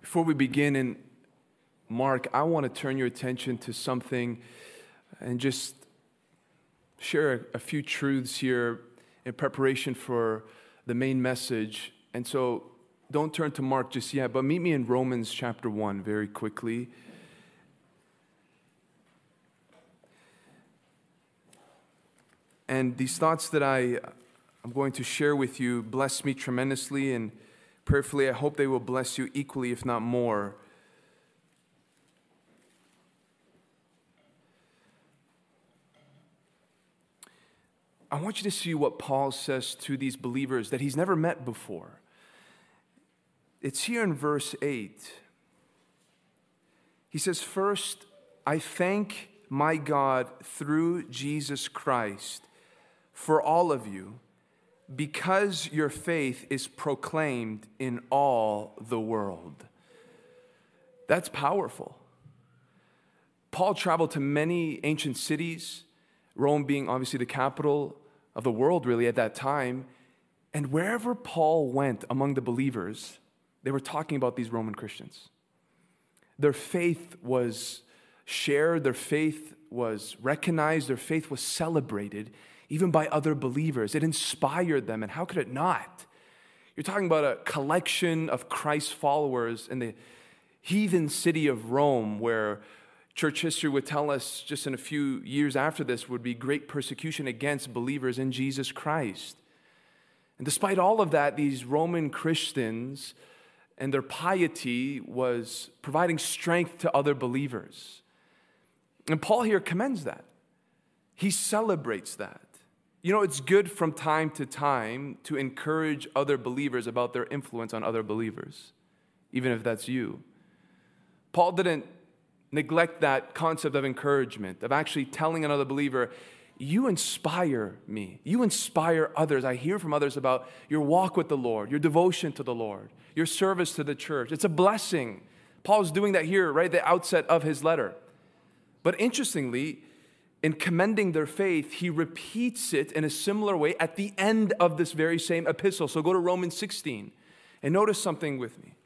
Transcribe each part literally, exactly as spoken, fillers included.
Before we begin in Mark, I want to turn your attention to something and just share a few truths here in preparation for the main message. And so don't turn to Mark just yet, but meet me in Romans chapter one very quickly. And these thoughts that I, I'm going to share with you bless me tremendously, and prayerfully I hope they will bless you equally, if not more. I want you to see what Paul says to these believers that he's never met before. It's here in verse eight. He says, "First, I thank my God through Jesus Christ for all of you, because your faith is proclaimed in all the world." That's powerful. Paul traveled to many ancient cities, Rome being obviously the capital of the world really at that time. And wherever Paul went among the believers, they were talking about these Roman Christians. Their faith was shared, their faith was recognized, their faith was celebrated, even by other believers. It inspired them, and how could it not? You're talking about a collection of Christ followers in the heathen city of Rome, where church history would tell us just in a few years after this would be great persecution against believers in Jesus Christ. And despite all of that, these Roman Christians and their piety was providing strength to other believers. And Paul here commends that. He celebrates that. You know, it's good from time to time to encourage other believers about their influence on other believers, even if that's you. Paul didn't neglect that concept of encouragement, of actually telling another believer, you inspire me. You inspire others. I hear from others about your walk with the Lord, your devotion to the Lord, your service to the church. It's a blessing. Paul's doing that here right at the outset of his letter. But interestingly, in commending their faith, he repeats it in a similar way at the end of this very same epistle. So go to Romans sixteen and notice something with me.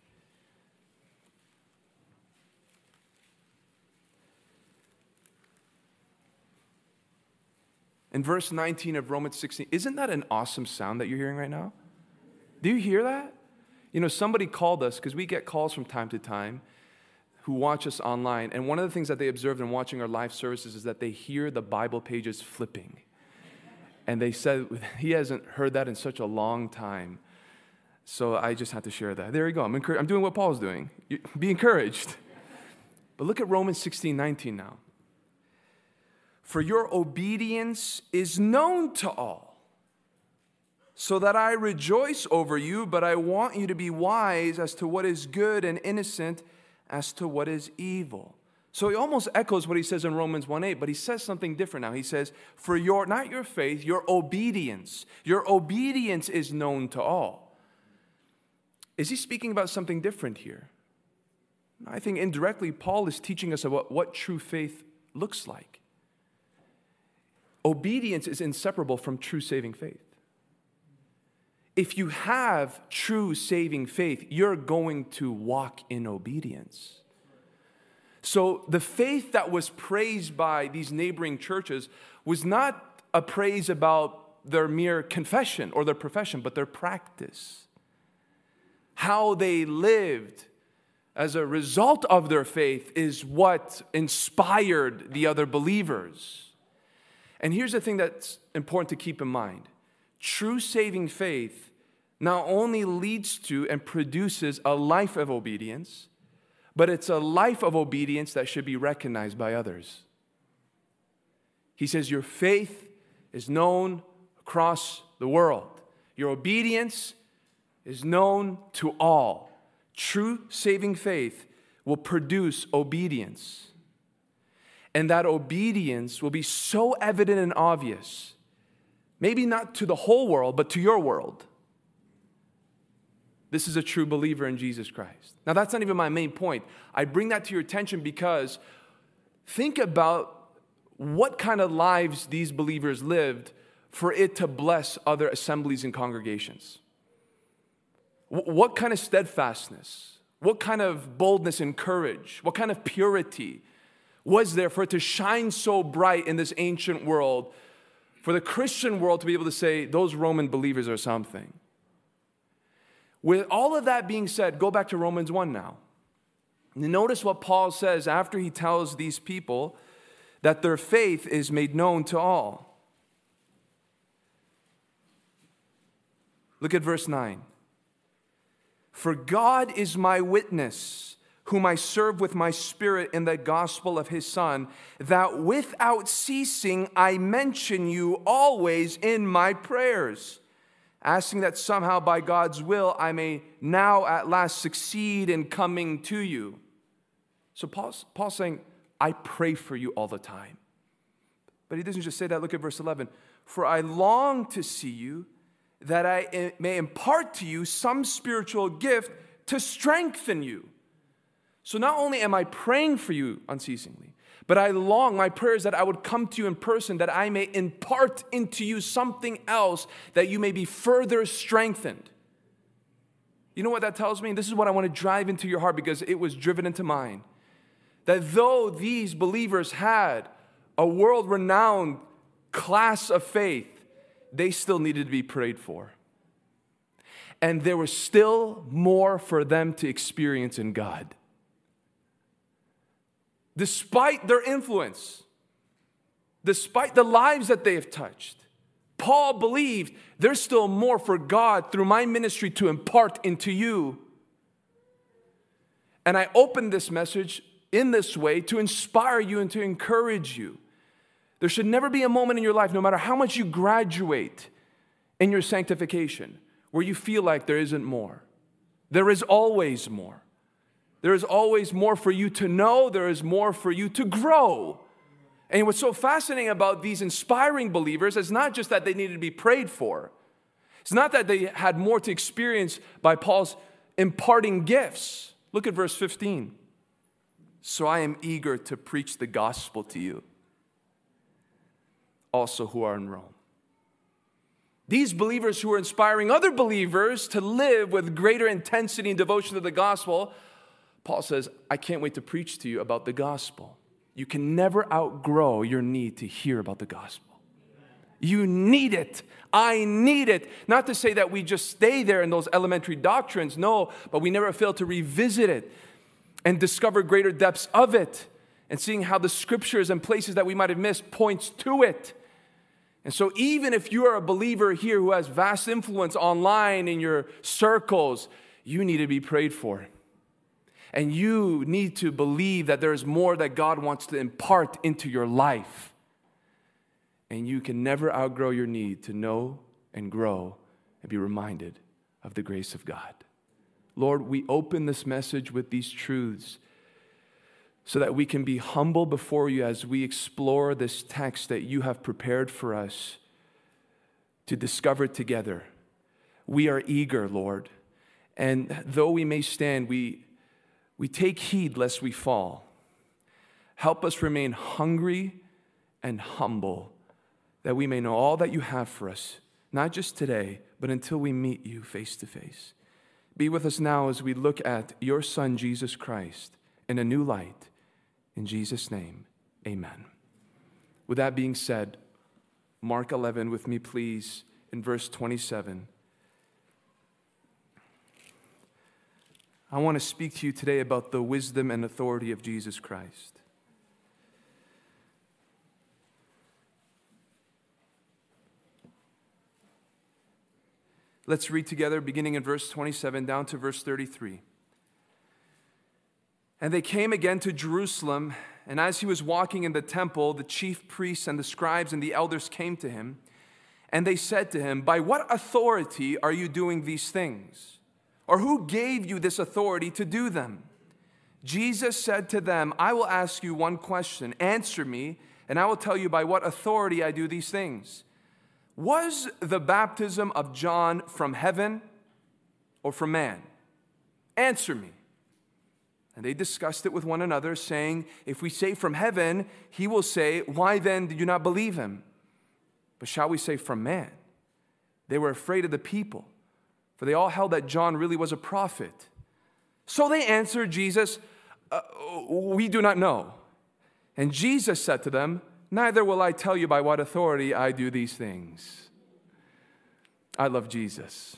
In verse nineteen of Romans sixteen, isn't that an awesome sound that you're hearing right now? Do you hear that? You know, somebody called us, because we get calls from time to time, who watch us online, and one of the things that they observed in watching our live services is that they hear the Bible pages flipping. And they said, he hasn't heard that in such a long time. So I just had to share that. There you go. I'm, encouraged. I'm doing what Paul's doing. Be encouraged. But look at Romans sixteen nineteen now. "For your obedience is known to all, so that I rejoice over you, but I want you to be wise as to what is good and innocent as to what is evil." So he almost echoes what he says in Romans one eight, but he says something different now. He says, for your, not your faith, your obedience. Your obedience is known to all. Is he speaking about something different here? I think indirectly, Paul is teaching us about what true faith looks like. Obedience is inseparable from true saving faith. If you have true saving faith, you're going to walk in obedience. So the faith that was praised by these neighboring churches was not a praise about their mere confession or their profession, but their practice. How they lived as a result of their faith is what inspired the other believers. And here's the thing that's important to keep in mind. True saving faith not only leads to and produces a life of obedience, but it's a life of obedience that should be recognized by others. He says your faith is known across the world. Your obedience is known to all. True saving faith will produce obedience. And that obedience will be so evident and obvious, maybe not to the whole world, but to your world. This is a true believer in Jesus Christ. Now, that's not even my main point. I bring that to your attention because think about what kind of lives these believers lived for it to bless other assemblies and congregations. What kind of steadfastness? What kind of boldness and courage, what kind of purity was there for it to shine so bright in this ancient world, for the Christian world to be able to say, those Roman believers are something? With all of that being said, go back to Romans one now. Notice what Paul says after he tells these people that their faith is made known to all. Look at verse nine. For God is my witness, whom I serve with my spirit in the gospel of his Son, that without ceasing I mention you always in my prayers, asking that somehow by God's will I may now at last succeed in coming to you. So Paul's, Paul's saying, I pray for you all the time. But he doesn't just say that. Look at verse eleven. For I long to see you, that I may impart to you some spiritual gift to strengthen you. So not only am I praying for you unceasingly, but I long, my prayer is that I would come to you in person, that I may impart into you something else, that you may be further strengthened. You know what that tells me? This is what I want to drive into your heart, because it was driven into mine. That though these believers had a world-renowned class of faith, they still needed to be prayed for. And there was still more for them to experience in God. Despite their influence, despite the lives that they have touched, Paul believed there's still more for God through my ministry to impart into you. And I opened this message in this way to inspire you and to encourage you. There should never be a moment in your life, no matter how much you graduate in your sanctification, where you feel like there isn't more. There is always more. There is always more for you to know. There is more for you to grow. And what's so fascinating about these inspiring believers is not just that they needed to be prayed for. It's not that they had more to experience by Paul's imparting gifts. Look at verse fifteen. So I am eager to preach the gospel to you, also who are in Rome. These believers who are inspiring other believers to live with greater intensity and devotion to the gospel, Paul says, I can't wait to preach to you about the gospel. You can never outgrow your need to hear about the gospel. You need it. I need it. Not to say that we just stay there in those elementary doctrines, no, but we never fail to revisit it and discover greater depths of it, and seeing how the scriptures and places that we might have missed points to it. And so even if you are a believer here who has vast influence online in your circles, you need to be prayed for. And you need to believe that there is more that God wants to impart into your life. And you can never outgrow your need to know and grow and be reminded of the grace of God. Lord, we open this message with these truths so that we can be humble before you as we explore this text that you have prepared for us to discover together. We are eager, Lord, and though we may stand, we, we take heed lest we fall. Help us remain hungry and humble, that we may know all that you have for us, not just today, but until we meet you face to face. Be with us now as we look at your Son, Jesus Christ, in a new light. In Jesus' name, amen. With that being said, Mark eleven with me, please, in verse twenty-seven. I want to speak to you today about the wisdom and authority of Jesus Christ. Let's read together, beginning in verse twenty-seven down to verse thirty-three. And they came again to Jerusalem, and as he was walking in the temple, the chief priests and the scribes and the elders came to him, and they said to him, by what authority are you doing these things? Or who gave you this authority to do them? Jesus said to them, I will ask you one question. Answer me, and I will tell you by what authority I do these things. Was the baptism of John from heaven or from man? Answer me. And they discussed it with one another, saying, if we say from heaven, he will say, why then did you not believe him? But shall we say from man? They were afraid of the people, for they all held that John really was a prophet. So they answered Jesus, uh, we do not know. And Jesus said to them, neither will I tell you by what authority I do these things. I love Jesus.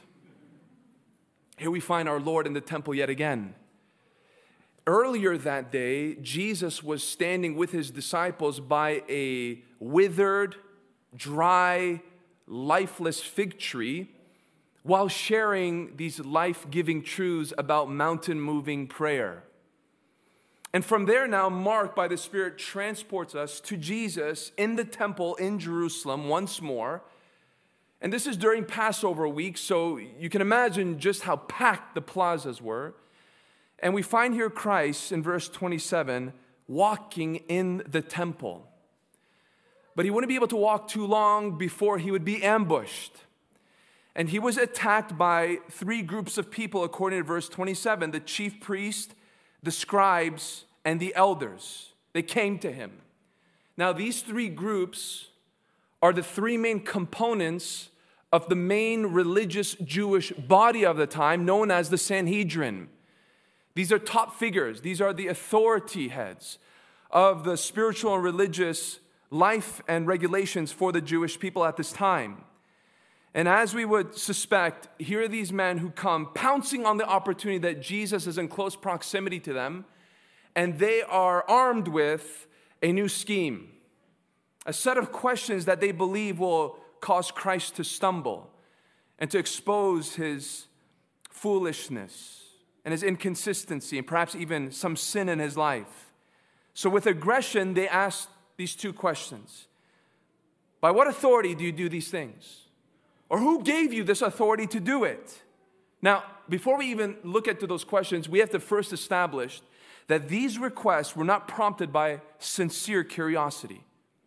Here we find our Lord in the temple yet again. Earlier that day, Jesus was standing with his disciples by a withered, dry, lifeless fig tree while sharing these life-giving truths about mountain-moving prayer. And from there now, Mark, by the Spirit, transports us to Jesus in the temple in Jerusalem once more. And this is during Passover week, so you can imagine just how packed the plazas were. And we find here Christ in verse twenty-seven walking in the temple. But he wouldn't be able to walk too long before he would be ambushed. And he was attacked by three groups of people according to verse twenty-seven, the chief priest, the scribes, and the elders. They came to him. Now these three groups are the three main components of the main religious Jewish body of the time known as the Sanhedrin. These are top figures. These are the authority heads of the spiritual and religious life and regulations for the Jewish people at this time. And as we would suspect, here are these men who come pouncing on the opportunity that Jesus is in close proximity to them, and they are armed with a new scheme, a set of questions that they believe will cause Christ to stumble and to expose his foolishness and his inconsistency, and perhaps even some sin in his life. So with aggression, they ask these two questions. By what authority do you do these things? Or who gave you this authority to do it? Now, before we even look at those questions, we have to first establish that these requests were not prompted by sincere curiosity.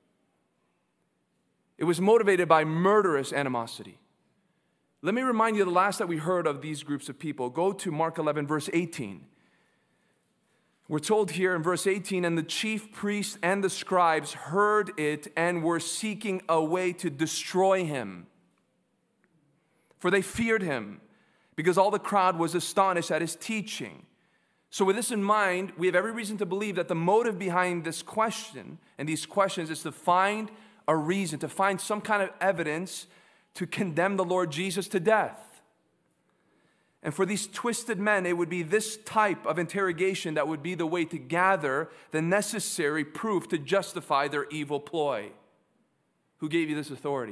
It was motivated by murderous animosity. Let me remind you the last that we heard of these groups of people. Go to Mark eleven, verse eighteen. We're told here in verse eighteen, and the chief priests and the scribes heard it and were seeking a way to destroy him. For they feared him, because all the crowd was astonished at his teaching. So with this in mind, we have every reason to believe that the motive behind this question and these questions is to find a reason, to find some kind of evidence to condemn the Lord Jesus to death. And for these twisted men, it would be this type of interrogation that would be the way to gather the necessary proof to justify their evil ploy. Who gave you this authority?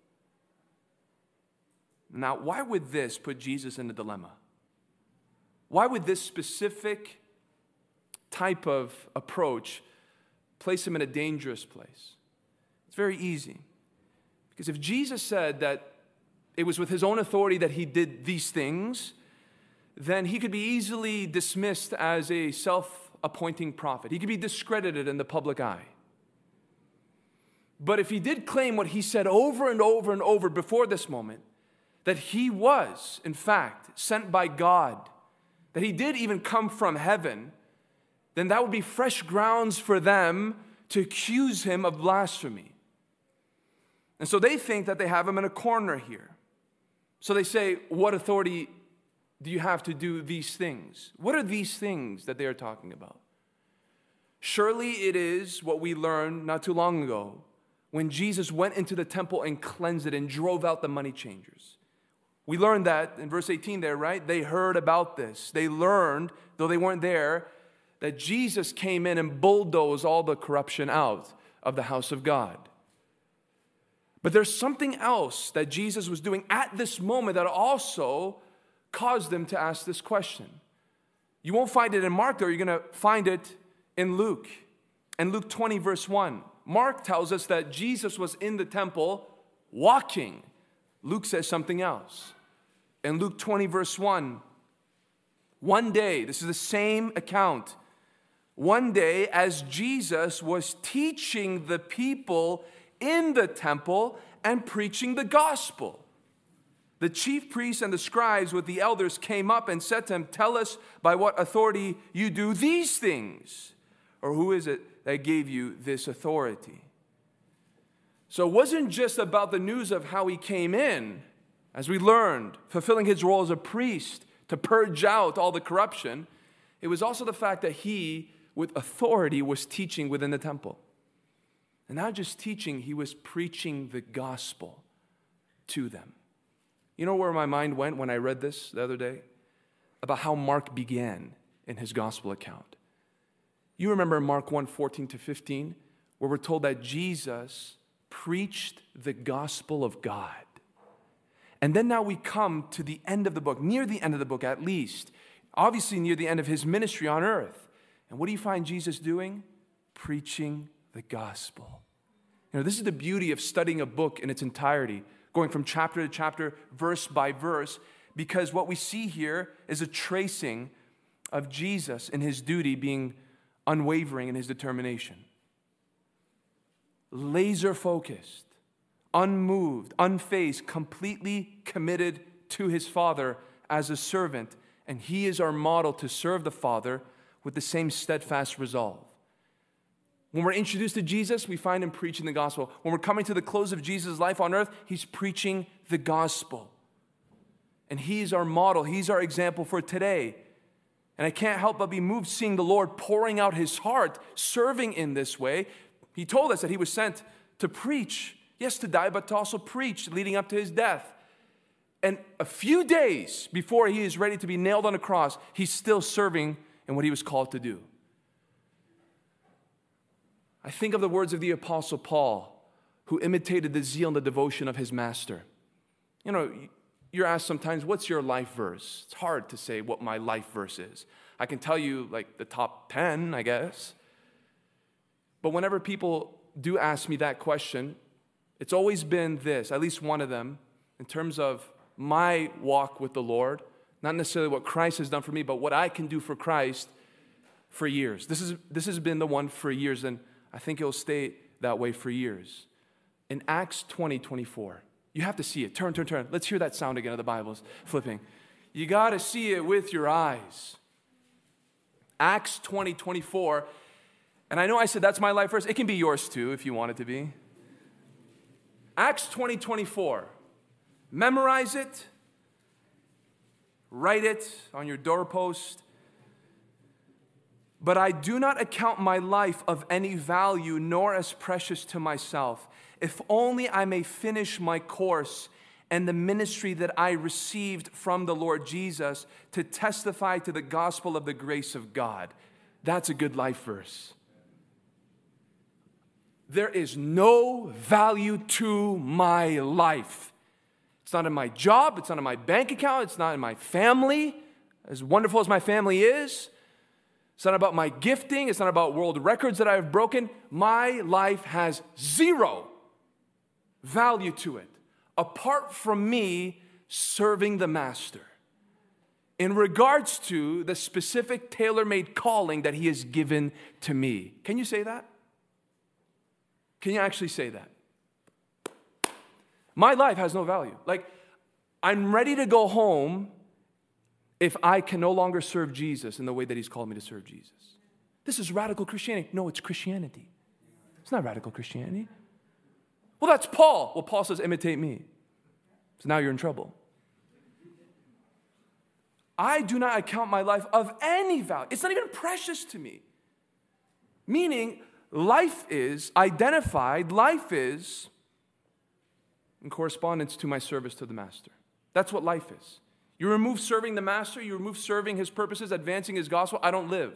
Now, why would this put Jesus in a dilemma? Why would this specific type of approach place him in a dangerous place? It's very easy. Because if Jesus said that it was with his own authority that he did these things, then he could be easily dismissed as a self-appointing prophet. He could be discredited in the public eye. But if he did claim what he said over and over and over before this moment, that he was, in fact, sent by God, that he did even come from heaven, then that would be fresh grounds for them to accuse him of blasphemy. And so they think that they have him in a corner here. So they say, what authority do you have to do these things? What are these things that they are talking about? Surely it is what we learned not too long ago when Jesus went into the temple and cleansed it and drove out the money changers. We learned that in verse eighteen there, right? They heard about this. They learned, though they weren't there, that Jesus came in and bulldozed all the corruption out of the house of God. But there's something else that Jesus was doing at this moment that also caused them to ask this question. You won't find it in Mark, though. You're going to find it in Luke. In Luke twenty, verse one. Mark tells us that Jesus was in the temple walking. Luke says something else. In Luke twenty, verse one, one day, this is the same account, one day as Jesus was teaching the people in the temple and preaching the gospel, the chief priests and the scribes with the elders came up and said to him, tell us by what authority you do these things, or who is it that gave you this authority? So it wasn't just about the news of how he came in, as we learned, fulfilling his role as a priest to purge out all the corruption. It was also the fact that he, with authority, was teaching within the temple. And not just teaching, he was preaching the gospel to them. You know where my mind went when I read this the other day? About how Mark began in his gospel account. You remember Mark one, fourteen to fifteen, where we're told that Jesus preached the gospel of God. And then now we come to the end of the book, near the end of the book at least, obviously near the end of his ministry on earth. And what do you find Jesus doing? Preaching the gospel. You know, this is the beauty of studying a book in its entirety, going from chapter to chapter, verse by verse, because what we see here is a tracing of Jesus and his duty being unwavering in his determination. Laser focused, unmoved, unfazed, completely committed to his Father as a servant. And he is our model to serve the Father with the same steadfast resolve. When we're introduced to Jesus, we find him preaching the gospel. When we're coming to the close of Jesus' life on earth, he's preaching the gospel. And he's our model. He's our example for today. And I can't help but be moved seeing the Lord pouring out his heart, serving in this way. He told us that he was sent to preach, yes, to die, but to also preach, leading up to his death. And a few days before he is ready to be nailed on a cross, he's still serving in what he was called to do. I think of the words of the Apostle Paul, who imitated the zeal and the devotion of his master. You know, you're asked sometimes, what's your life verse? It's hard to say what my life verse is. I can tell you like the top ten, I guess. But whenever people do ask me that question, it's always been this, at least one of them, in terms of my walk with the Lord, not necessarily what Christ has done for me, but what I can do for Christ for years. This is this has been the one for years, and I think it'll stay that way for years. In Acts twenty, twenty-four, you have to see it. Turn, turn, turn. Let's hear that sound again of the Bible's flipping. You got to see it with your eyes. Acts twenty, twenty-four. And I know I said that's my life verse. It can be yours too if you want it to be. Acts twenty, twenty-four. Memorize it. Write it on your doorpost. But I do not account my life of any value, nor as precious to myself, if only I may finish my course and the ministry that I received from the Lord Jesus to testify to the gospel of the grace of God. That's a good life verse. There is no value to my life. It's not in my job. It's not in my bank account. It's not in my family, as wonderful as my family is. It's not about my gifting. It's not about world records that I have broken. My life has zero value to it, apart from me serving the Master in regards to the specific tailor-made calling that he has given to me. Can you say that? Can you actually say that? My life has no value. Like, I'm ready to go home if I can no longer serve Jesus in the way that he's called me to serve Jesus. This is radical Christianity. No, it's Christianity. It's not radical Christianity. Well, that's Paul. Well, Paul says, imitate me. So now you're in trouble. I do not account my life of any value. It's not even precious to me. Meaning, life is identified, life is in correspondence to my service to the Master. That's what life is. You remove serving the Master, you remove serving his purposes, advancing his gospel, I don't live.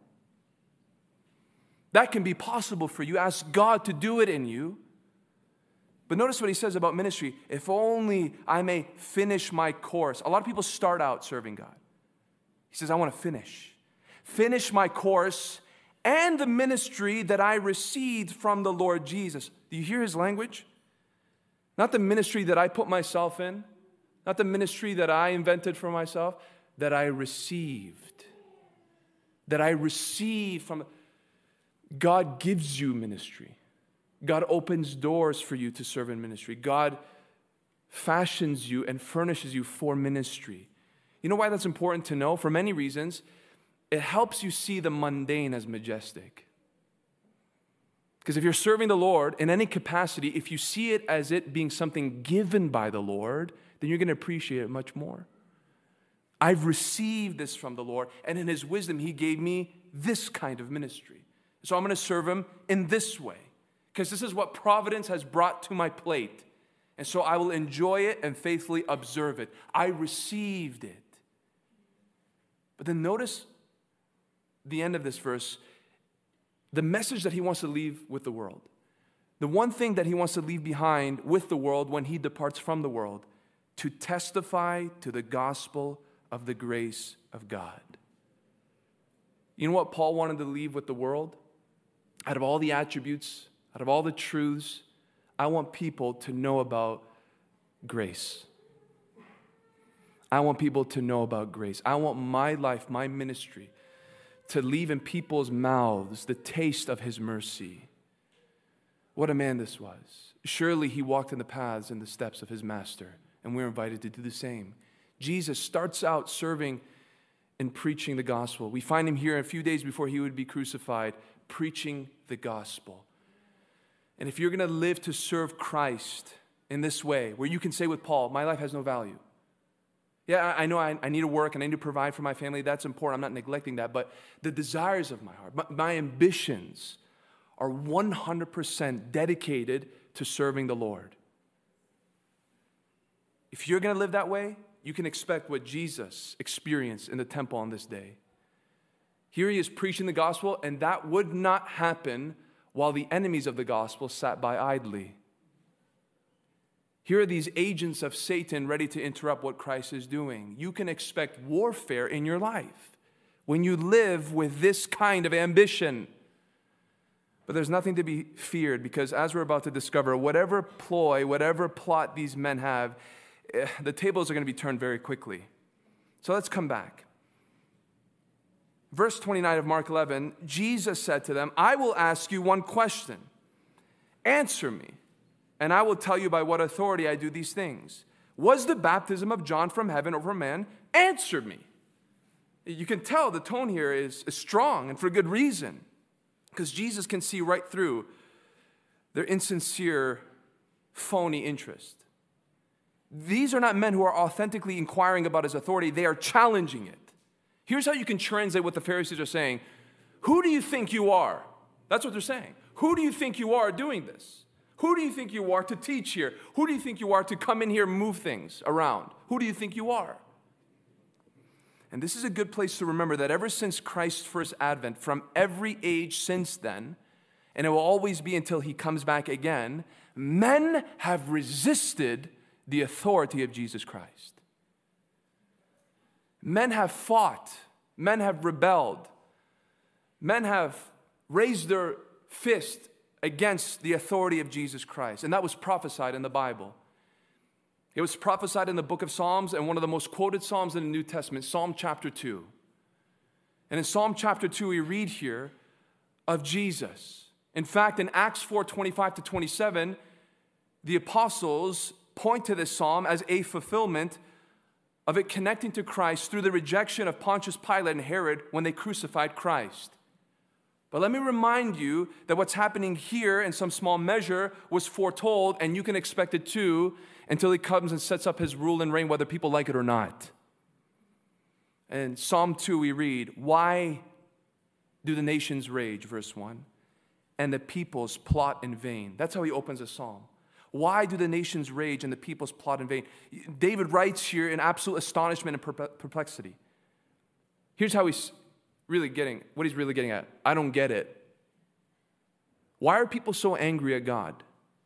That can be possible for you. Ask God to do it in you. But notice what he says about ministry. If only I may finish my course. A lot of people start out serving God. He says, I want to finish. Finish my course and the ministry that I received from the Lord Jesus. Do you hear his language? Not the ministry that I put myself in. Not the ministry that I invented for myself. That I received. That I received from... God gives you ministry. God opens doors for you to serve in ministry. God fashions you and furnishes you for ministry. You know why that's important to know? For many reasons. It helps you see the mundane as majestic. Because if you're serving the Lord in any capacity, if you see it as it being something given by the Lord, then you're going to appreciate it much more. I've received this from the Lord, and in his wisdom, he gave me this kind of ministry. So I'm going to serve him in this way, because this is what providence has brought to my plate. And so I will enjoy it and faithfully observe it. I received it. But then notice the end of this verse, the message that he wants to leave with the world. The one thing that he wants to leave behind with the world when he departs from the world, to testify to the gospel of the grace of God. You know what Paul wanted to leave with the world? Out of all the attributes, out of all the truths, I want people to know about grace. I want people to know about grace. I want my life, my ministry, to leave in people's mouths the taste of his mercy. What a man this was. Surely he walked in the paths and the steps of his master, and we're invited to do the same. Jesus starts out serving and preaching the gospel. We find him here a few days before he would be crucified, preaching the gospel. And if you're going to live to serve Christ in this way, where you can say with Paul, my life has no value. Yeah, I know I, I need to work and I need to provide for my family. That's important. I'm not neglecting that. But the desires of my heart, my, my ambitions are one hundred percent dedicated to serving the Lord. If you're going to live that way, you can expect what Jesus experienced in the temple on this day. Here he is preaching the gospel, and that would not happen while the enemies of the gospel sat by idly. Here are these agents of Satan ready to interrupt what Christ is doing. You can expect warfare in your life when you live with this kind of ambition. But there's nothing to be feared, because as we're about to discover, whatever ploy, whatever plot these men have, the tables are going to be turned very quickly. So let's come back. Verse twenty-nine of Mark eleven, Jesus said to them, I will ask you one question. Answer me, and I will tell you by what authority I do these things. Was the baptism of John from heaven or from man? Answer me. You can tell the tone here is, is strong, and for good reason, because Jesus can see right through their insincere, phony interest. These are not men who are authentically inquiring about his authority. They are challenging it. Here's how you can translate what the Pharisees are saying. Who do you think you are? That's what they're saying. Who do you think you are doing this? Who do you think you are to teach here? Who do you think you are to come in here and move things around? Who do you think you are? And this is a good place to remember that ever since Christ's first advent, from every age since then, and it will always be until he comes back again, men have resisted the authority of Jesus Christ. Men have fought. Men have rebelled. Men have raised their fist against the authority of Jesus Christ. And that was prophesied in the Bible. It was prophesied in the book of Psalms, and one of the most quoted Psalms in the New Testament, Psalm chapter two. And in Psalm chapter two, we read here of Jesus. In fact, in Acts four, twenty-five to twenty-seven, the apostles point to this psalm as a fulfillment of it connecting to Christ through the rejection of Pontius Pilate and Herod when they crucified Christ. But let me remind you that what's happening here in some small measure was foretold, and you can expect it too, until he comes and sets up his rule and reign, whether people like it or not. In Psalm two we read, why do the nations rage, verse one, and the peoples plot in vain? That's how he opens a psalm. Why do the nations rage and the peoples plot in vain? David writes here in absolute astonishment and perplexity. Here's how he's really getting, what he's really getting at. I don't get it. Why are people so angry at God?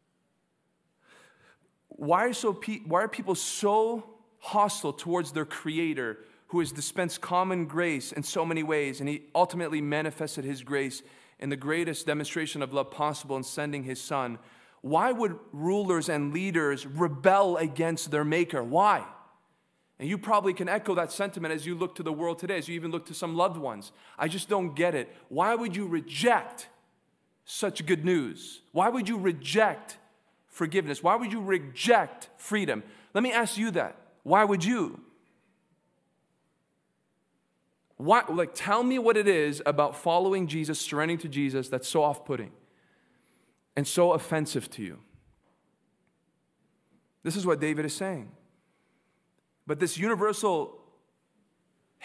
Why are, so pe- why are people so hostile towards their Creator, who has dispensed common grace in so many ways, and he ultimately manifested his grace in the greatest demonstration of love possible in sending his Son? Why would rulers and leaders rebel against their Maker? Why? And you probably can echo that sentiment as you look to the world today, as you even look to some loved ones. I just don't get it. Why would you reject such good news? Why would you reject forgiveness? Why would you reject freedom? Let me ask you that. Why would you? Why, like, tell me what it is about following Jesus, surrendering to Jesus, that's so off-putting and so offensive to you. This is what David is saying. But this universal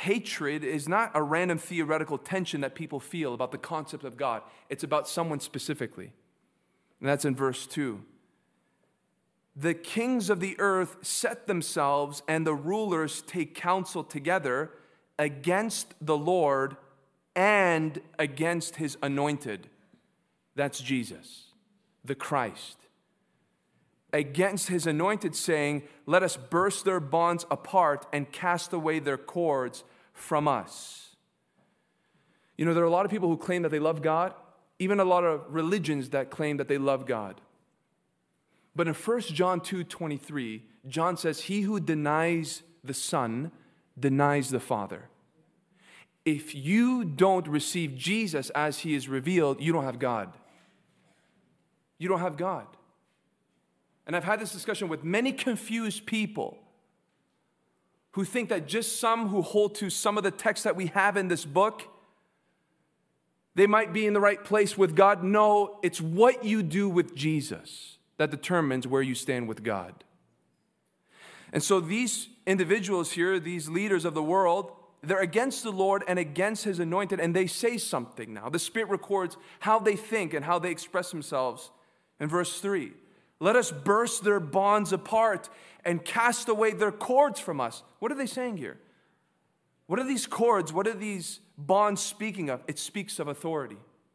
hatred is not a random theoretical tension that people feel about the concept of God. It's about someone specifically. And that's in verse two. The kings of the earth set themselves, and the rulers take counsel together against the Lord and against his anointed. That's Jesus, the Christ. Against his anointed, saying, let us burst their bonds apart and cast away their cords from us. You know, there are a lot of people who claim that they love God, even a lot of religions that claim that they love God. But in First John two twenty-three, John says, he who denies the Son denies the Father. If you don't receive Jesus as he is revealed, you don't have God. You don't have God. And I've had this discussion with many confused people who think that just some who hold to some of the texts that we have in this book, they might be in the right place with God. No, it's what you do with Jesus that determines where you stand with God. And so these individuals here, these leaders of the world, they're against the Lord and against his anointed, and they say something now. The Spirit records how they think and how they express themselves in verse three. Let us burst their bonds apart and cast away their cords from us. What are they saying here? What are these cords? What are these bonds speaking of? It speaks of authority.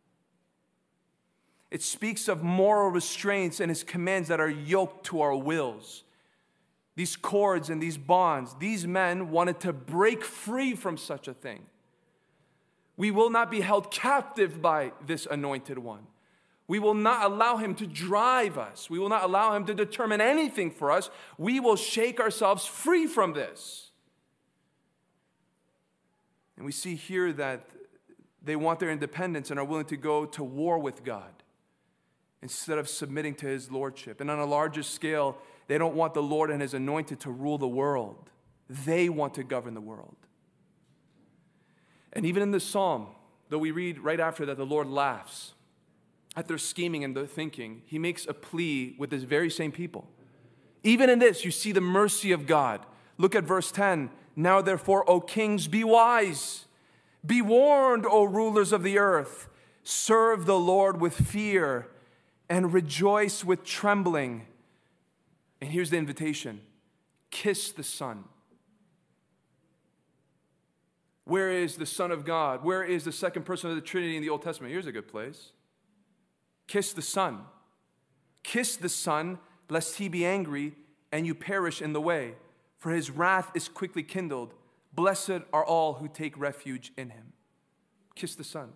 It speaks of moral restraints and his commands that are yoked to our wills. These cords and these bonds, these men wanted to break free from such a thing. We will not be held captive by this anointed one. We will not allow him to drive us. We will not allow him to determine anything for us. We will shake ourselves free from this. And we see here that they want their independence and are willing to go to war with God instead of submitting to his lordship. And on a larger scale, they don't want the Lord and his anointed to rule the world. They want to govern the world. And even in this psalm, though we read right after that the Lord laughs at their scheming and their thinking, he makes a plea with this very same people. Even in this, you see the mercy of God. Look at verse ten. Now therefore, O kings, be wise. Be warned, O rulers of the earth. Serve the Lord with fear and rejoice with trembling. And here's the invitation. Kiss the Son. Where is the Son of God? Where is the second person of the Trinity in the Old Testament? Here's a good place. Kiss the Son. Kiss the Son, lest he be angry and you perish in the way. For his wrath is quickly kindled. Blessed are all who take refuge in him. Kiss the Son.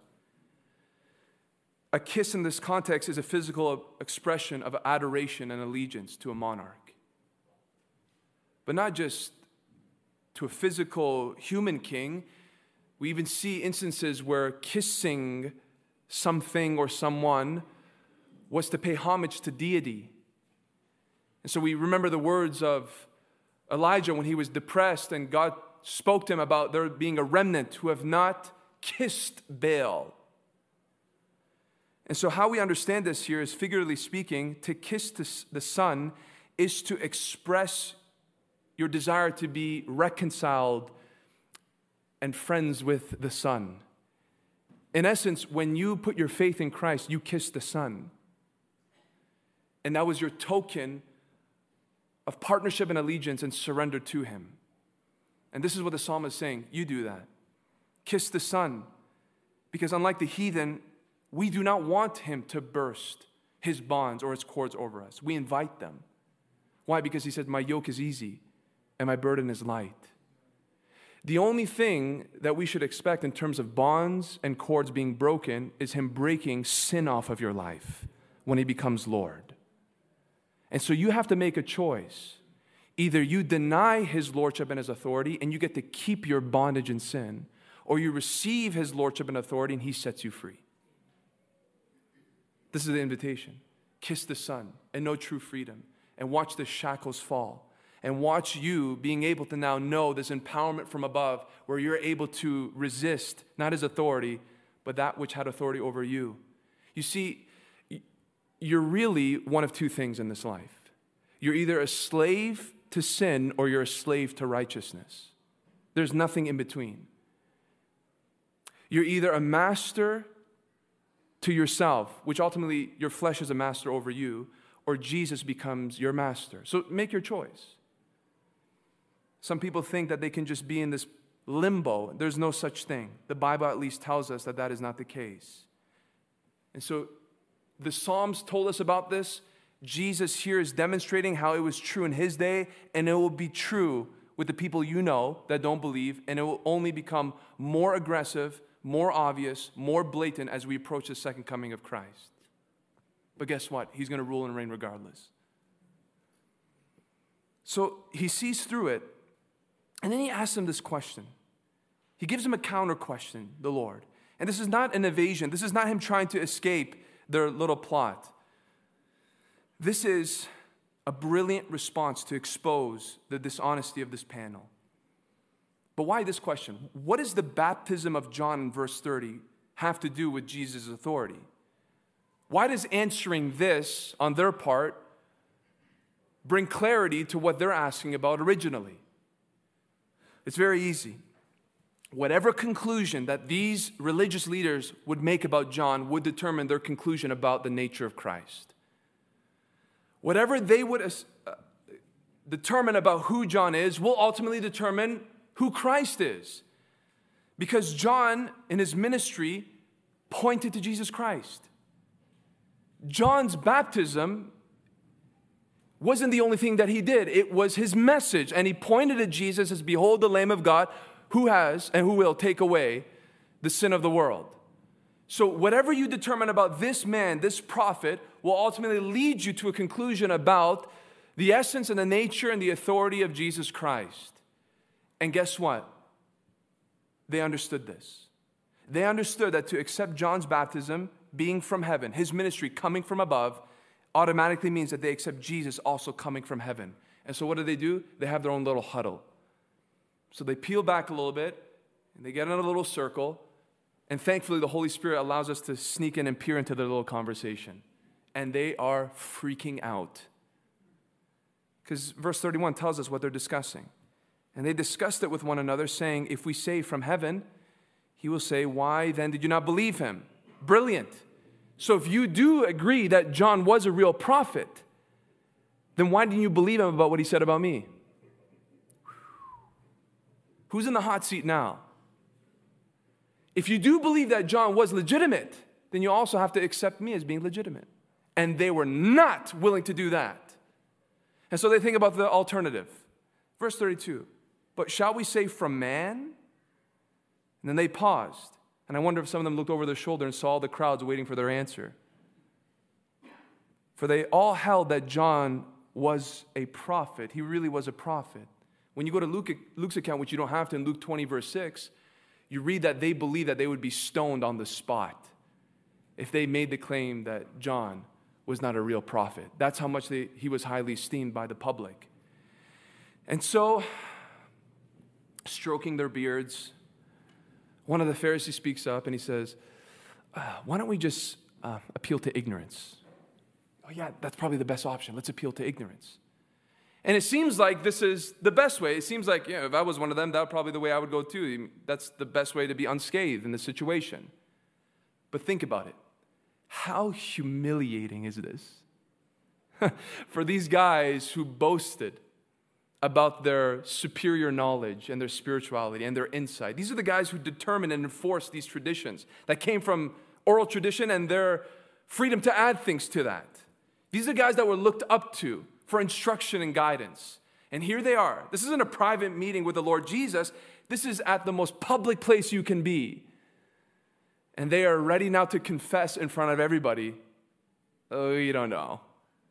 A kiss in this context is a physical expression of adoration and allegiance to a monarch. But not just to a physical human king. We even see instances where kissing something or someone was to pay homage to deity. And so we remember the words of Elijah when he was depressed and God spoke to him about there being a remnant who have not kissed Baal. And so how we understand this here is, figuratively speaking, to kiss the Son is to express your desire to be reconciled and friends with the Son. In essence, when you put your faith in Christ, you kiss the Son. And that was your token of partnership and allegiance and surrender to him. And this is what the psalm is saying. You do that. Kiss the Son. Because unlike the heathen, we do not want him to burst his bonds or his cords over us. We invite them. Why? Because he said, my yoke is easy and my burden is light. The only thing that we should expect in terms of bonds and cords being broken is him breaking sin off of your life when he becomes Lord. And so you have to make a choice. Either you deny his lordship and his authority and you get to keep your bondage in sin, or you receive his lordship and authority and he sets you free. This is the invitation. Kiss the Son and know true freedom, and watch the shackles fall, and watch you being able to now know this empowerment from above where you're able to resist not his authority, but that which had authority over you. You see, you're really one of two things in this life. You're either a slave to sin or you're a slave to righteousness. There's nothing in between. You're either a master to yourself, which ultimately your flesh is a master over you, or Jesus becomes your master. So make your choice. Some people think that they can just be in this limbo. There's no such thing. The Bible at least tells us that that is not the case. And so the Psalms told us about this. Jesus here is demonstrating how it was true in his day, and it will be true with the people you know that don't believe, and it will only become more aggressive, more obvious, more blatant as we approach the second coming of Christ. But guess what? He's going to rule and reign regardless. So he sees through it, and then he asks him this question. He gives him a counter question, the Lord. And this is not an evasion. This is not him trying to escape their little plot. This is a brilliant response to expose the dishonesty of this panel. But why this question? What does the baptism of John in verse thirty have to do with Jesus' authority? Why does answering this on their part bring clarity to what they're asking about originally? It's very easy. Whatever conclusion that these religious leaders would make about John would determine their conclusion about the nature of Christ. Whatever they would uh, determine about who John is will ultimately determine who Christ is. Because John, in his ministry, pointed to Jesus Christ. John's baptism wasn't the only thing that he did. It was his message. And he pointed at Jesus as, behold, the Lamb of God who has and who will take away the sin of the world. So whatever you determine about this man, this prophet, will ultimately lead you to a conclusion about the essence and the nature and the authority of Jesus Christ. And guess what? They understood this. They understood that to accept John's baptism, being from heaven, his ministry coming from above, automatically means that they accept Jesus also coming from heaven. And so what do they do? They have their own little huddle. So they peel back a little bit, and they get in a little circle, and thankfully the Holy Spirit allows us to sneak in and peer into their little conversation. And they are freaking out. Because verse thirty-one tells us what they're discussing. And they discussed it with one another, saying, if we say from heaven, he will say, why then did you not believe him? Brilliant. So if you do agree that John was a real prophet, then why didn't you believe him about what he said about me? Who's in the hot seat now? If you do believe that John was legitimate, then you also have to accept me as being legitimate. And they were not willing to do that. And so they think about the alternative. Verse thirty-two, but shall we say from man? And then they paused. And I wonder if some of them looked over their shoulder and saw the crowds waiting for their answer. For they all held that John was a prophet. He really was a prophet. When you go to Luke, Luke's account, which you don't have to, in Luke twenty, verse six, you read that they believed that they would be stoned on the spot if they made the claim that John was not a real prophet. That's how much they, he was highly esteemed by the public. And so, stroking their beards, one of the Pharisees speaks up and he says, uh, why don't we just uh, appeal to ignorance? Oh yeah, that's probably the best option. Let's appeal to ignorance. And it seems like this is the best way. It seems like, yeah, if I was one of them, that would probably be the way I would go too. That's the best way to be unscathed in this situation. But think about it. How humiliating is this? For these guys who boasted about their superior knowledge and their spirituality and their insight. These are the guys who determined and enforced these traditions that came from oral tradition and their freedom to add things to that. These are guys that were looked up to for instruction and guidance. And here they are. This isn't a private meeting with the Lord Jesus. This is at the most public place you can be. And they are ready now to confess in front of everybody, oh, you don't know.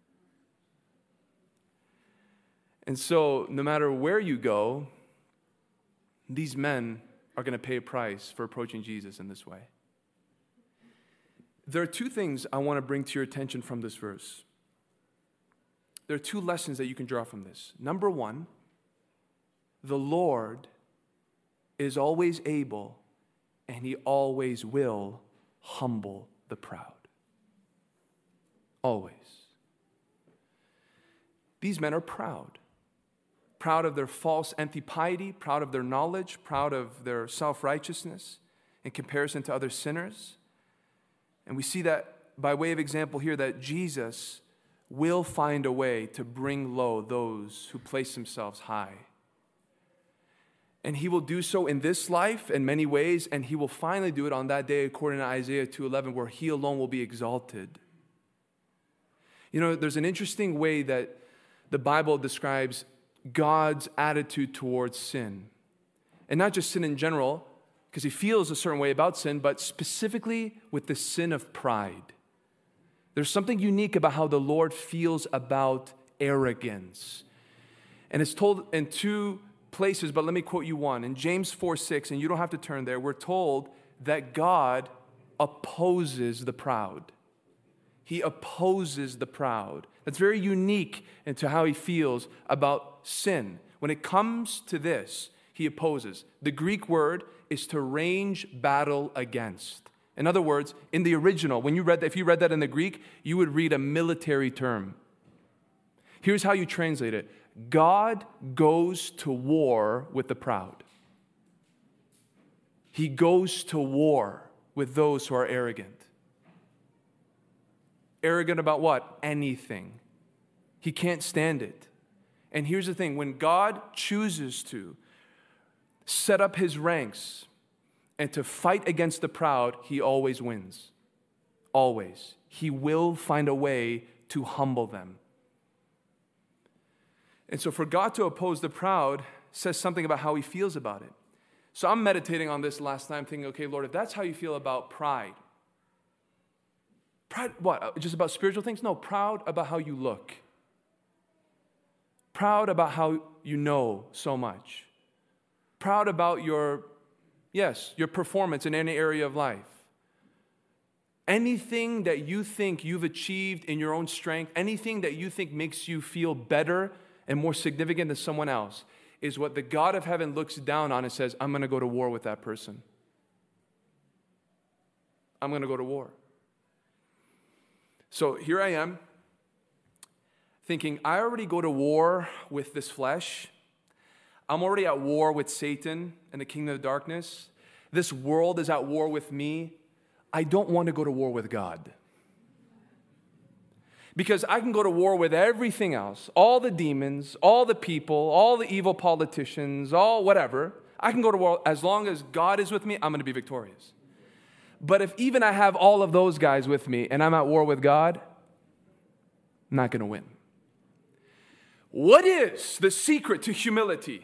And so, no matter where you go, these men are going to pay a price for approaching Jesus in this way. There are two things I want to bring to your attention from this verse. There are two lessons that you can draw from this. Number one, the Lord is always able and he always will humble the proud. Always. These men are proud. proud of their false empty piety, proud of their knowledge, proud of their self-righteousness in comparison to other sinners. And we see that by way of example here, that Jesus will find a way to bring low those who place themselves high. And he will do so in this life in many ways, and he will finally do it on that day according to Isaiah two eleven, where he alone will be exalted. You know, there's an interesting way that the Bible describes God's attitude towards sin. And not just sin in general, because he feels a certain way about sin, but specifically with the sin of pride. There's something unique about how the Lord feels about arrogance. And it's told in two places, but let me quote you one. In James four six, and you don't have to turn there, we're told that God opposes the proud. He opposes the proud. That's very unique into how he feels about sin. When it comes to this, he opposes. The Greek word is to range battle against. In other words, in the original, when you read that, if you read that in the Greek, you would read a military term. Here's how you translate it. God goes to war with the proud. He goes to war with those who are arrogant. Arrogant about what? Anything. He can't stand it. And here's the thing, when God chooses to set up his ranks and to fight against the proud, he always wins. Always. He will find a way to humble them. And so for God to oppose the proud says something about how he feels about it. So I'm meditating on this last time, thinking, okay, Lord, if that's how you feel about pride, pride, what? Just about spiritual things? No, proud about how you look. Proud about how you know so much. Proud about your, yes, your performance in any area of life. Anything that you think you've achieved in your own strength, anything that you think makes you feel better and more significant than someone else, is what the God of heaven looks down on and says, I'm going to go to war with that person. I'm going to go to war. So here I am, thinking, I already go to war with this flesh. I'm already at war with Satan and the kingdom of darkness. This world is at war with me. I don't want to go to war with God. Because I can go to war with everything else, all the demons, all the people, all the evil politicians, all whatever. I can go to war. As long as God is with me, I'm going to be victorious. But if even I have all of those guys with me and I'm at war with God, I'm not going to win. What is the secret to humility?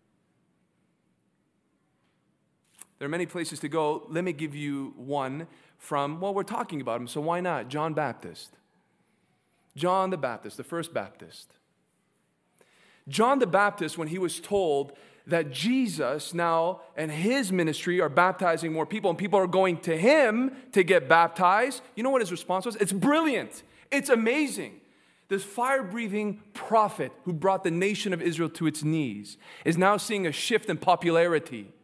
There are many places to go. Let me give you one from, well, we're talking about him, so why not? John Baptist. John the Baptist, the first Baptist. John the Baptist, when he was told that Jesus now and his ministry are baptizing more people and people are going to him to get baptized, you know what his response was? It's brilliant. It's amazing. This fire-breathing prophet who brought the nation of Israel to its knees is now seeing a shift in popularity.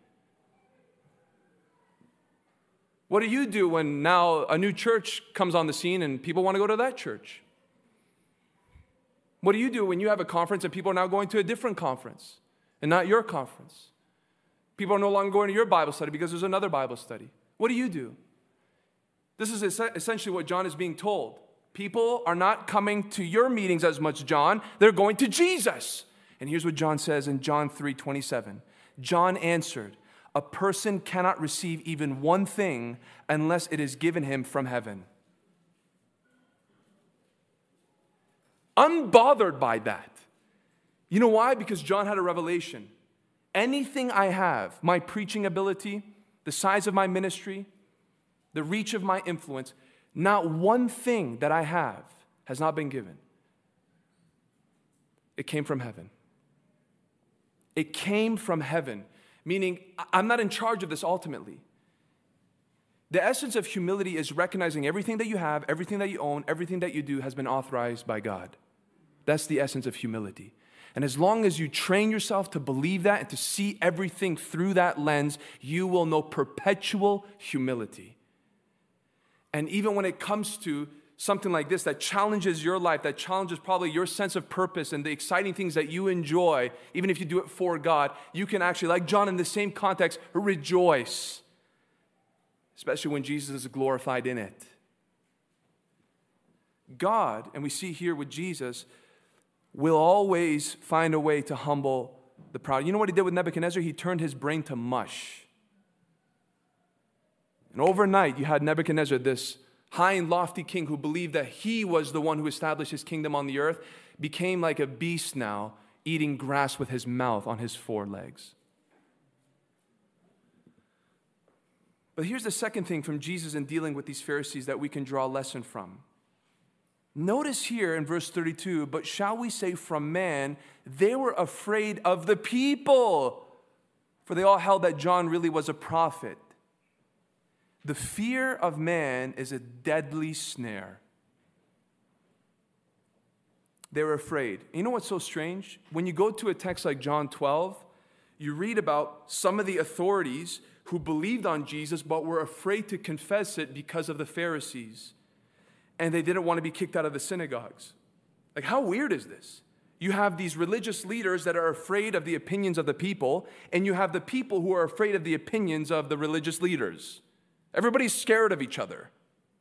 What do you do when now a new church comes on the scene and people want to go to that church? What do you do when you have a conference and people are now going to a different conference and not your conference? People are no longer going to your Bible study because there's another Bible study. What do you do? This is essentially what John is being told. People are not coming to your meetings as much, John. They're going to Jesus. And here's what John says in John three twenty-seven. John answered, a person cannot receive even one thing unless it is given him from heaven. Unbothered by that. You know why? Because John had a revelation. Anything I have, my preaching ability, the size of my ministry, the reach of my influence, not one thing that I have has not been given. It came from heaven. It came from heaven, meaning I'm not in charge of this ultimately. The essence of humility is recognizing everything that you have, everything that you own, everything that you do has been authorized by God. That's the essence of humility. And as long as you train yourself to believe that and to see everything through that lens, you will know perpetual humility. And even when it comes to something like this that challenges your life, that challenges probably your sense of purpose and the exciting things that you enjoy, even if you do it for God, you can actually, like John in the same context, rejoice, especially when Jesus is glorified in it. God, and we see here with Jesus, will always find a way to humble the proud. You know what he did with Nebuchadnezzar? He turned his brain to mush. And overnight, you had Nebuchadnezzar, this high and lofty king who believed that he was the one who established his kingdom on the earth, became like a beast now, eating grass with his mouth on his four legs. But here's the second thing from Jesus in dealing with these Pharisees that we can draw a lesson from. Notice here in verse thirty-two, but shall we say from man, they were afraid of the people, for they all held that John really was a prophet. The fear of man is a deadly snare. They were afraid. You know what's so strange? When you go to a text like John twelve, you read about some of the authorities who believed on Jesus but were afraid to confess it because of the Pharisees. And they didn't want to be kicked out of the synagogues. Like, how weird is this? You have these religious leaders that are afraid of the opinions of the people, and you have the people who are afraid of the opinions of the religious leaders. Everybody's scared of each other.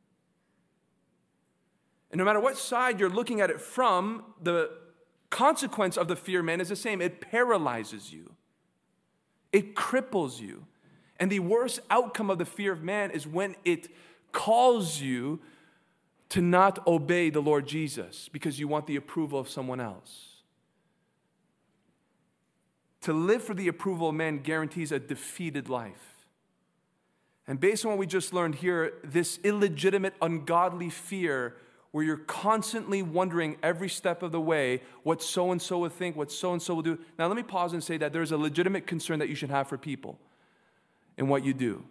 And no matter what side you're looking at it from, the consequence of the fear of man is the same. It paralyzes you. It cripples you. And the worst outcome of the fear of man is when it calls you to not obey the Lord Jesus because you want the approval of someone else. To live for the approval of man guarantees a defeated life. And based on what we just learned here, this illegitimate, ungodly fear where you're constantly wondering every step of the way what so-and-so will think, what so-and-so will do. Now let me pause and say that there's a legitimate concern that you should have for people in what you do.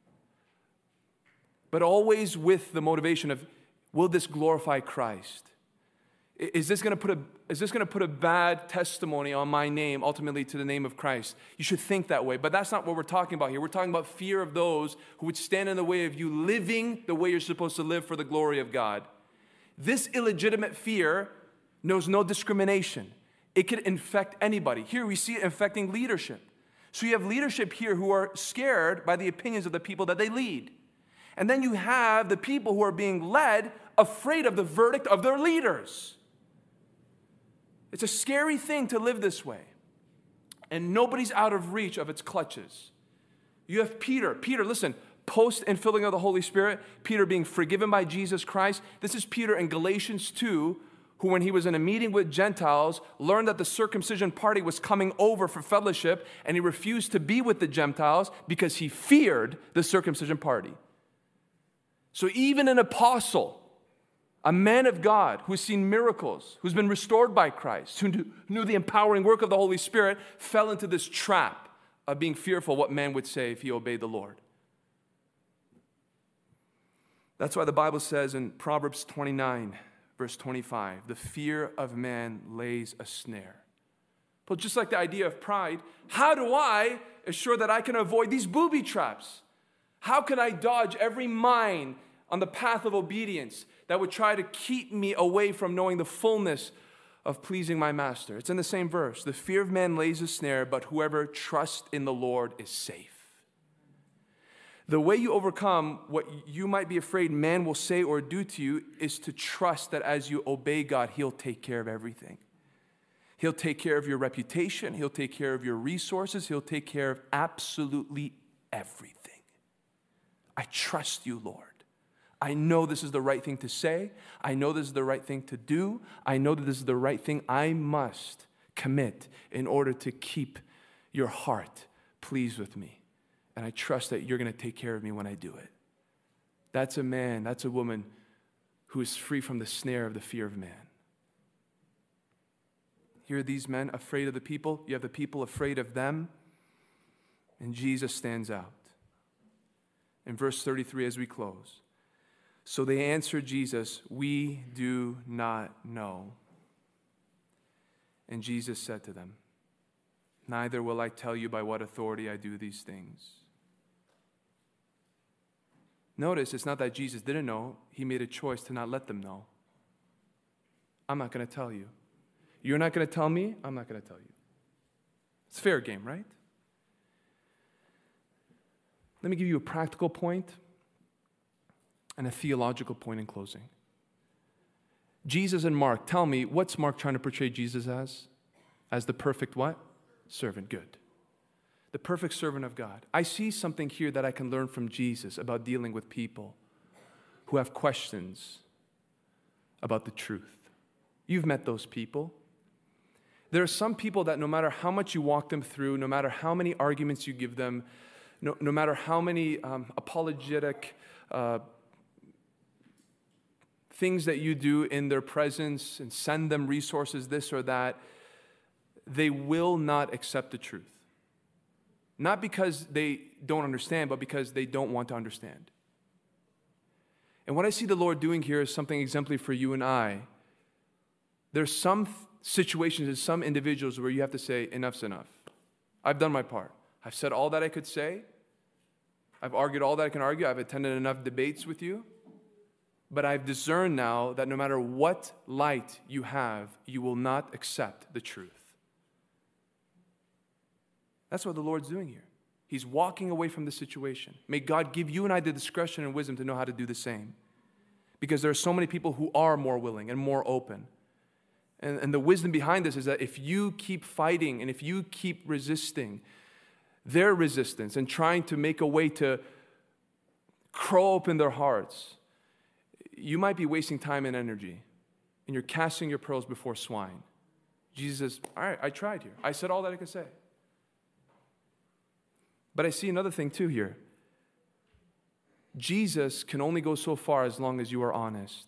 But always with the motivation of, will this glorify Christ? Is this going to put a is this going to put a bad testimony on my name, ultimately to the name of Christ? You should think that way, but that's not what we're talking about here. We're talking about fear of those who would stand in the way of you living the way you're supposed to live for the glory of God. This illegitimate fear knows no discrimination. It could infect anybody. Here we see it infecting leadership. So you have leadership here who are scared by the opinions of the people that they lead. And then you have the people who are being led afraid of the verdict of their leaders. It's a scary thing to live this way. And nobody's out of reach of its clutches. You have Peter. Peter, listen, post and filling of the Holy Spirit, Peter being forgiven by Jesus Christ. This is Peter in Galatians two, who when he was in a meeting with Gentiles, learned that the circumcision party was coming over for fellowship, and he refused to be with the Gentiles because he feared the circumcision party. So even an apostle, a man of God who's seen miracles, who's been restored by Christ, who knew, knew the empowering work of the Holy Spirit, fell into this trap of being fearful what man would say if he obeyed the Lord. That's why the Bible says in Proverbs twenty-nine, verse twenty-five, the fear of man lays a snare. But just like the idea of pride, how do I assure that I can avoid these booby traps? How can I dodge every mine on the path of obedience that would try to keep me away from knowing the fullness of pleasing my master? It's in the same verse. The fear of man lays a snare, but whoever trusts in the Lord is safe. The way you overcome what you might be afraid man will say or do to you is to trust that as you obey God, He'll take care of everything. He'll take care of your reputation. He'll take care of your resources. He'll take care of absolutely everything. I trust you, Lord. I know this is the right thing to say. I know this is the right thing to do. I know that this is the right thing I must commit in order to keep your heart pleased with me. And I trust that you're going to take care of me when I do it. That's a man, that's a woman who is free from the snare of the fear of man. Here are these men afraid of the people. You have the people afraid of them. And Jesus stands out. In verse thirty-three, as we close. So they answered Jesus, "We do not know." And Jesus said to them, "Neither will I tell you by what authority I do these things." Notice it's not that Jesus didn't know. He made a choice to not let them know. I'm not going to tell you. You're not going to tell me. I'm not going to tell you. It's fair game, right? Let me give you a practical point and a theological point in closing. Jesus and Mark, tell me, what's Mark trying to portray Jesus as? As the perfect what? Servant, good. The perfect servant of God. I see something here that I can learn from Jesus about dealing with people who have questions about the truth. You've met those people. There are some people that no matter how much you walk them through, no matter how many arguments you give them, no, no matter how many um, apologetic uh, things that you do in their presence and send them resources, this or that, they will not accept the truth. Not because they don't understand, but because they don't want to understand. And what I see the Lord doing here is something exemplary for you and I. There's some situations and some individuals where you have to say, enough's enough. I've done my part. I've said all that I could say. I've argued all that I can argue. I've attended enough debates with you. But I've discerned now that no matter what light you have, you will not accept the truth. That's what the Lord's doing here. He's walking away from the situation. May God give you and I the discretion and wisdom to know how to do the same. Because there are so many people who are more willing and more open. And, and the wisdom behind this is that if you keep fighting and if you keep resisting their resistance and trying to make a way to crawl open their hearts, you might be wasting time and energy. And you're casting your pearls before swine. Jesus says, all right, I tried here. I said all that I could say. But I see another thing too here. Jesus can only go so far as long as you are honest.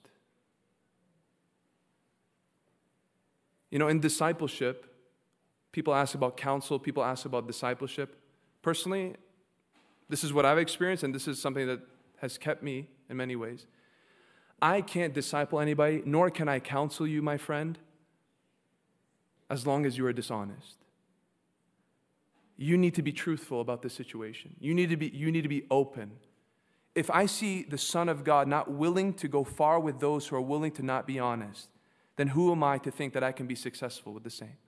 You know, in discipleship, people ask about counsel, people ask about discipleship. Personally, this is what I've experienced, and this is something that has kept me in many ways. I can't disciple anybody, nor can I counsel you, my friend, as long as you are dishonest. You need to be truthful about this situation. You need to be, you need to be open. If I see the Son of God not willing to go far with those who are willing to not be honest, then who am I to think that I can be successful with the same?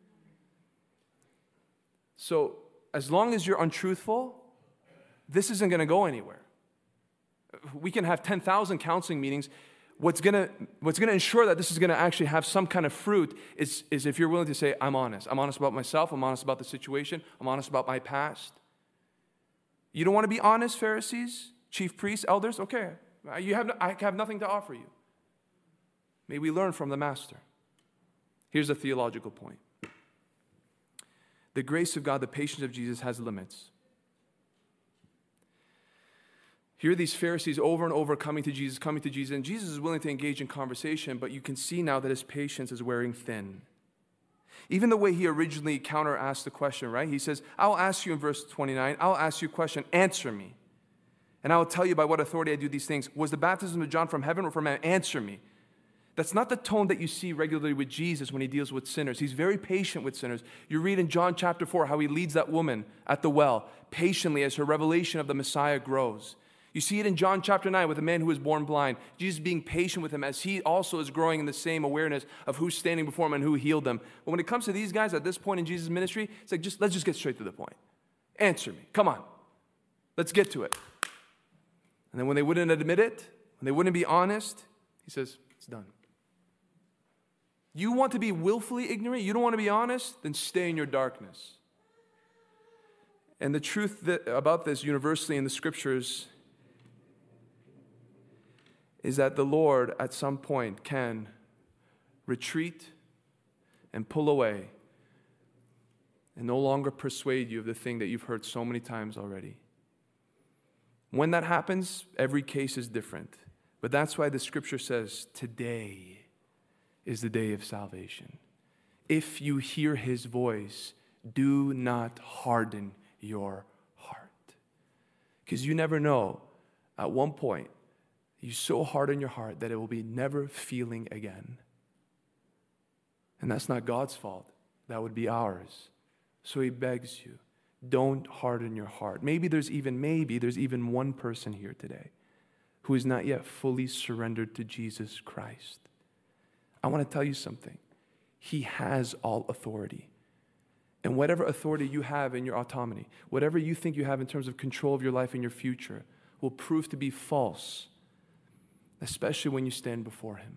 So, as long as you're untruthful, this isn't going to go anywhere. We can have ten thousand counseling meetings. What's going to what's going to ensure that this is going to actually have some kind of fruit is, is if you're willing to say, I'm honest. I'm honest about myself. I'm honest about the situation. I'm honest about my past. You don't want to be honest, Pharisees, chief priests, elders? Okay, you have no, I have nothing to offer you. May we learn from the Master. Here's a theological point. The grace of God, the patience of Jesus has limits. Here are these Pharisees over and over coming to Jesus, coming to Jesus, and Jesus is willing to engage in conversation, but you can see now that his patience is wearing thin. Even the way he originally counter-asked the question, right? He says, I'll ask you in verse twenty-nine, I'll ask you a question, answer me. And I will tell you by what authority I do these things. Was the baptism of John from heaven or from man? Answer me. That's not the tone that you see regularly with Jesus when he deals with sinners. He's very patient with sinners. You read in John chapter four how he leads that woman at the well patiently as her revelation of the Messiah grows. You see it in John chapter nine with a man who was born blind. Jesus being patient with him as he also is growing in the same awareness of who's standing before him and who healed them. But when it comes to these guys at this point in Jesus' ministry, it's like, just let's just get straight to the point. Answer me. Come on. Let's get to it. And then when they wouldn't admit it, when they wouldn't be honest, he says, it's done. You want to be willfully ignorant? You don't want to be honest? Then stay in your darkness. And the truth that, about this universally in the scriptures is that the Lord at some point can retreat and pull away and no longer persuade you of the thing that you've heard so many times already. When that happens, every case is different. But that's why the scripture says, today is the day of salvation. If you hear his voice, do not harden your heart. Because you never know, at one point, you so harden your heart that it will be never feeling again. And that's not God's fault. That would be ours. So he begs you, don't harden your heart. Maybe there's even, maybe there's even one person here today who is not yet fully surrendered to Jesus Christ. I want to tell you something. He has all authority. And whatever authority you have in your autonomy, whatever you think you have in terms of control of your life and your future, will prove to be false, especially when you stand before him.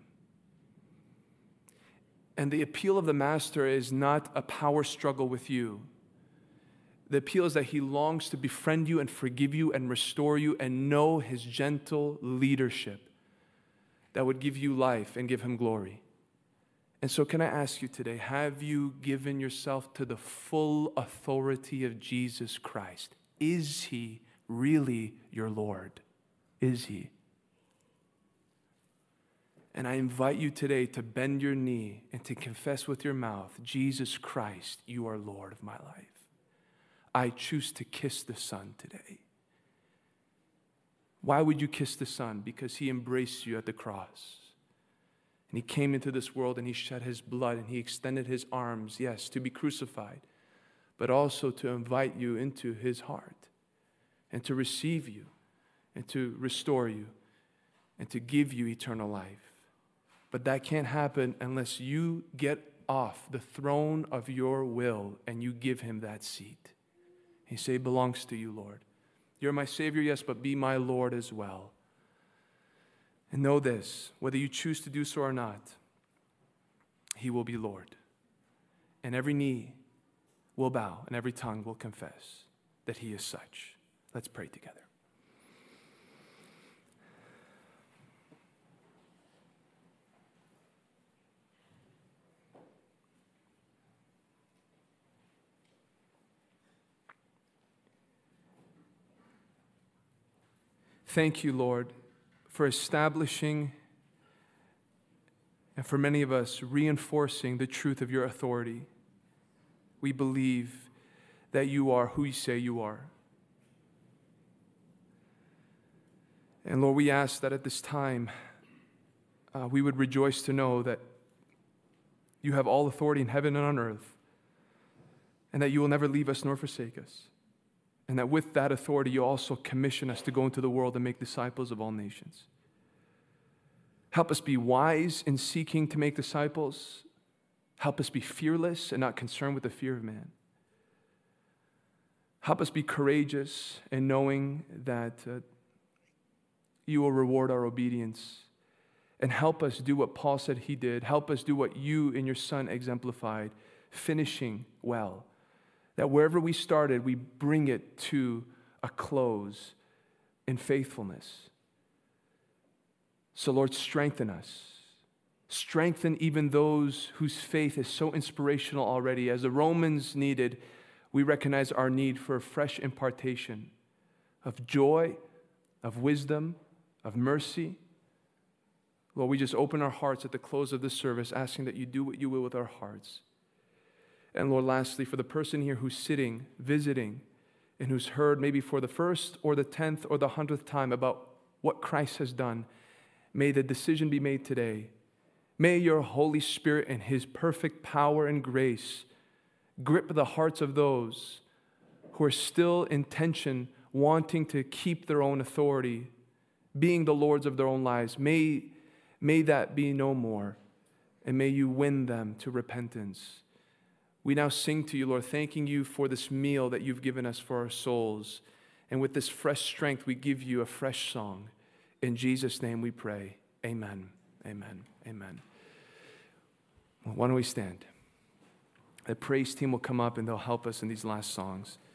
And the appeal of the Master is not a power struggle with you. The appeal is that he longs to befriend you and forgive you and restore you and know his gentle leadership that would give you life and give him glory. And so can I ask you today, have you given yourself to the full authority of Jesus Christ? Is he really your Lord? Is he? And I invite you today to bend your knee and to confess with your mouth, Jesus Christ, you are Lord of my life. I choose to kiss the Son today. Why would you kiss the Son? Because he embraced you at the cross. And he came into this world and he shed his blood and he extended his arms, yes, to be crucified, but also to invite you into his heart and to receive you and to restore you and to give you eternal life. But that can't happen unless you get off the throne of your will and you give him that seat. He say, it belongs to you, Lord. You're my Savior, yes, but be my Lord as well. And know this, whether you choose to do so or not, he will be Lord. And every knee will bow and every tongue will confess that he is such. Let's pray together. Thank you, Lord, for establishing and for many of us reinforcing the truth of your authority. We believe that you are who you say you are. And Lord, we ask that at this time uh, we would rejoice to know that you have all authority in heaven and on earth, and that you will never leave us nor forsake us. And that with that authority, you also commission us to go into the world and make disciples of all nations. Help us be wise in seeking to make disciples. Help us be fearless and not concerned with the fear of man. Help us be courageous in knowing that uh, you will reward our obedience. And help us do what Paul said he did. Help us do what you and your Son exemplified, finishing well. That wherever we started, we bring it to a close in faithfulness. So Lord, strengthen us. Strengthen even those whose faith is so inspirational already. As the Romans needed, we recognize our need for a fresh impartation of joy, of wisdom, of mercy. Lord, we just open our hearts at the close of this service, asking that you do what you will with our hearts. And Lord, lastly, for the person here who's sitting, visiting, and who's heard maybe for the first or the tenth or the hundredth time about what Christ has done, may the decision be made today. May your Holy Spirit and his perfect power and grace grip the hearts of those who are still in tension, wanting to keep their own authority, being the lords of their own lives. May, may that be no more, and may you win them to repentance. We now sing to you, Lord, thanking you for this meal that you've given us for our souls. And with this fresh strength, we give you a fresh song. In Jesus' name we pray. Amen. Amen. Amen. Well, why don't we stand? The praise team will come up and they'll help us in these last songs.